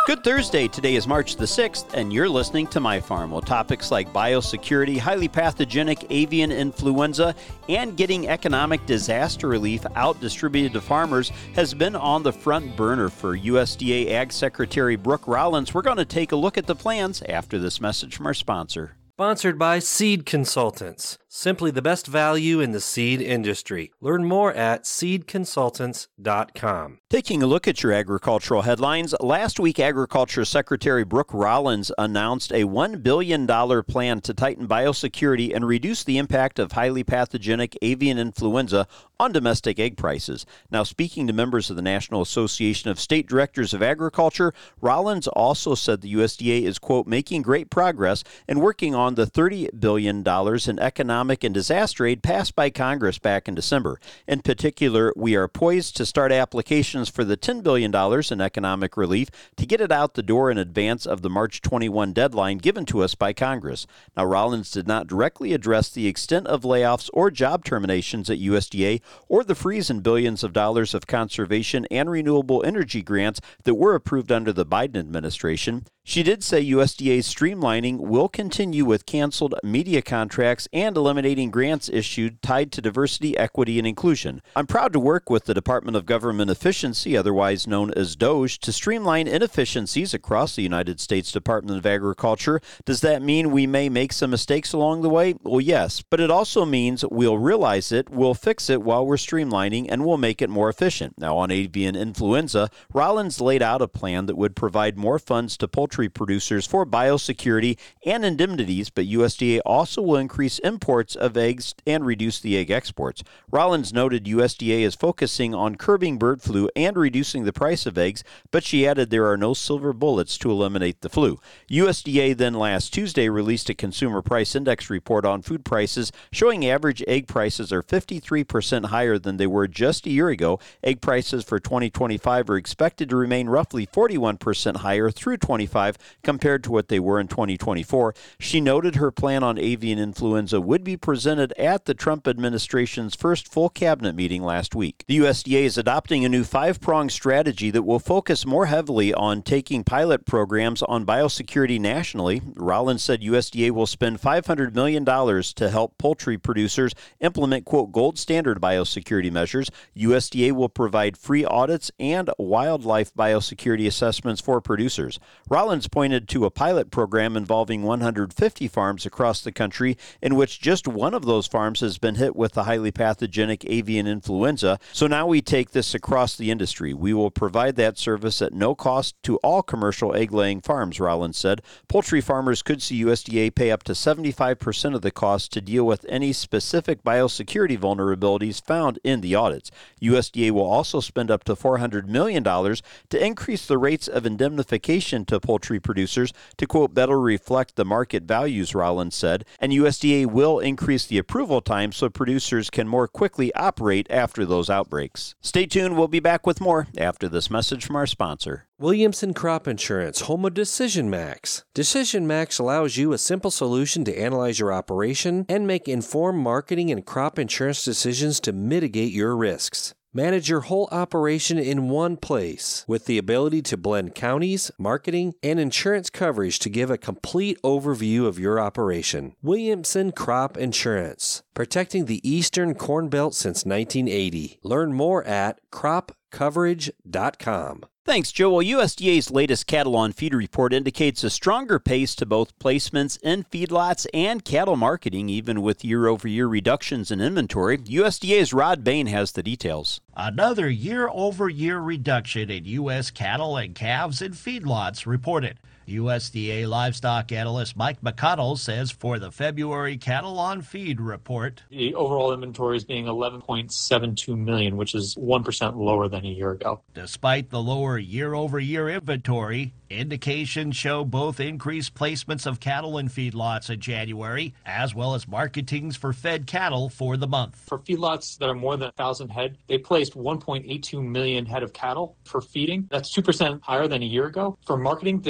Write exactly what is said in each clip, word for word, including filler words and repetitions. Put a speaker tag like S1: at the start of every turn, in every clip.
S1: Good Thursday. Today is March the sixth, and you're listening to My Farm. Well, topics like biosecurity, highly pathogenic avian influenza, and getting economic disaster relief out distributed to farmers has been on the front burner for U S D A Ag Secretary Brooke Rollins. We're going to take a look at the plans after this message from our sponsor.
S2: Sponsored by Seed Consultants, simply the best value in the seed industry. Learn more at seed consultants dot com.
S1: Taking a look at your agricultural headlines, last week Agriculture Secretary Brooke Rollins announced a one billion dollars plan to tighten biosecurity and reduce the impact of highly pathogenic avian influenza on domestic egg prices. Now, speaking to members of the National Association of State Directors of Agriculture, Rollins also said the U S D A is, quote, making great progress and working on the thirty billion dollars in economic and disaster aid passed by Congress back in December. In particular, we are poised to start applications for the ten billion dollars in economic relief to get it out the door in advance of the March twenty-first deadline given to us by Congress. Now, Rollins did not directly address the extent of layoffs or job terminations at U S D A or the freeze in billions of dollars of conservation and renewable energy grants that were approved under the Biden administration. She did say U S D A's streamlining will continue with canceled media contracts and eliminating grants issued tied to diversity, equity, and inclusion. I'm proud to work with the Department of Government Efficiency, otherwise known as DOGE, to streamline inefficiencies across the United States Department of Agriculture. Does that mean we may make some mistakes along the way? Well, yes, but it also means we'll realize it, we'll fix it while we're streamlining, and we'll make it more efficient. Now, on avian influenza, Rollins laid out a plan that would provide more funds to poultry producers for biosecurity and indemnities, but U S D A also will increase imports of eggs and reduce the egg exports. Rollins noted U S D A is focusing on curbing bird flu and reducing the price of eggs, but she added there are no silver bullets to eliminate the flu. U S D A then last Tuesday released a Consumer Price Index report on food prices showing average egg prices are fifty-three percent higher than they were just a year ago. Egg prices for twenty twenty-five are expected to remain roughly forty-one percent higher through twenty-five compared to what they were in twenty twenty-four. She noted her plan on avian influenza would be presented at the Trump administration's first full cabinet meeting last week. The U S D A is adopting a new five-pronged strategy that will focus more heavily on taking pilot programs on biosecurity nationally. Rollins said U S D A will spend five hundred million dollars to help poultry producers implement, quote, gold standard biosecurity measures. U S D A will provide free audits and wildlife biosecurity assessments for producers. Rollins pointed to a pilot program involving one hundred fifty farms across the country in which just one of those farms has been hit with the highly pathogenic avian influenza. So now we take this across the industry. We will provide that service at no cost to all commercial egg-laying farms, Rollins said. Poultry farmers could see U S D A pay up to seventy-five percent of the cost to deal with any specific biosecurity vulnerabilities found in the audits. U S D A will also spend up to four hundred million dollars to increase the rates of indemnification to poultry producers to, quote, better reflect the market values, Rollins said, and U S D A will increase the approval time so producers can more quickly operate after those outbreaks. Stay tuned. We'll be back with more after this message from our sponsor.
S2: Williamson Crop Insurance, home of Decision Max. Decision Max allows you a simple solution to analyze your operation and make informed marketing and crop insurance decisions to mitigate your risks. Manage your whole operation in one place with the ability to blend counties, marketing, and insurance coverage to give a complete overview of your operation. Williamson Crop Insurance, protecting the Eastern Corn Belt since nineteen eighty. Learn more at crop coverage dot com.
S1: Thanks, Joe. Well, U S D A's latest cattle on feed report indicates a stronger pace to both placements in feedlots and cattle marketing, even with year-over-year reductions in inventory. U S D A's Rod Bain has the details.
S3: Another year-over-year reduction in U S cattle and calves in feedlots reported. U S D A livestock analyst Mike McConnell says for the February cattle on feed report,
S4: the overall inventory is being eleven point seven two million, which is one percent lower than a year ago.
S3: Despite the lower year-over-year inventory, indications show both increased placements of cattle in feedlots in January, as well as marketings for fed cattle for the month.
S4: For feedlots that are more than one thousand head, they placed one point eight two million head of cattle for feeding. That's two percent higher than a year ago. For marketing, they marketed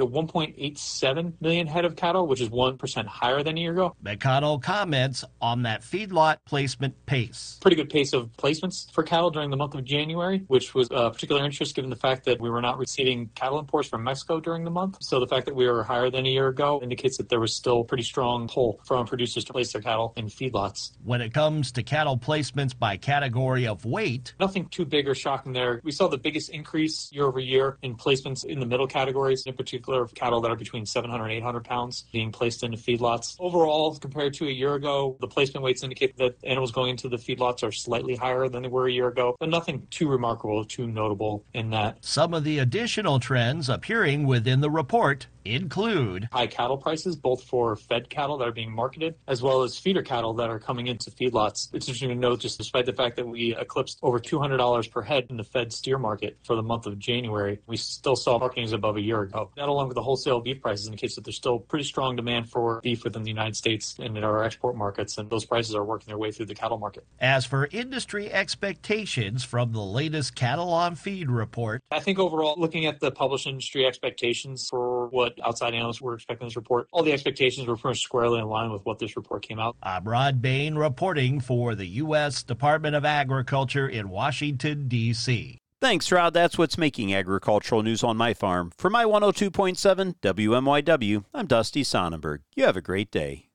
S4: to one point eight seven million head of cattle, which is one percent higher than a year ago.
S3: McConnell comments on that feedlot placement pace.
S4: Pretty good pace of placements for cattle during the month of January, which was of particular interest given the fact that we were not receiving cattle imports from Mexico during the month. So the fact that we were higher than a year ago indicates that there was still pretty strong pull from producers to place their cattle in feedlots.
S3: When it comes to cattle placements by category of weight,
S4: nothing too big or shocking there. We saw the biggest increase year over year in placements in the middle categories, in particular of cattle that are between seven hundred and eight hundred pounds being placed into feedlots. Overall, compared to a year ago, the placement weights indicate that animals going into the feedlots are slightly higher than they were a year ago, but nothing too remarkable, too notable in that.
S3: Some of the additional trends appearing within the report include
S4: high cattle prices, both for fed cattle that are being marketed, as well as feeder cattle that are coming into feedlots. It's interesting to note, just despite the fact that we eclipsed over two hundred dollars per head in the fed steer market for the month of January, we still saw markings above a year ago. That, along with the wholesale beef prices, indicates that there's still pretty strong demand for beef within the United States and in our export markets, and those prices are working their way through the cattle market.
S3: As for industry expectations from the latest Cattle on Feed report,
S4: I think overall, looking at the published industry expectations for what outside analysts were expecting this report, all the expectations were pretty squarely in line with what this report came out.
S3: I'm Rod Bain reporting for the U S Department of Agriculture in Washington, D C
S1: Thanks, Rod. That's what's making agricultural news on my farm. For my one oh two point seven W M Y W, I'm Dusty Sonnenberg. You have a great day.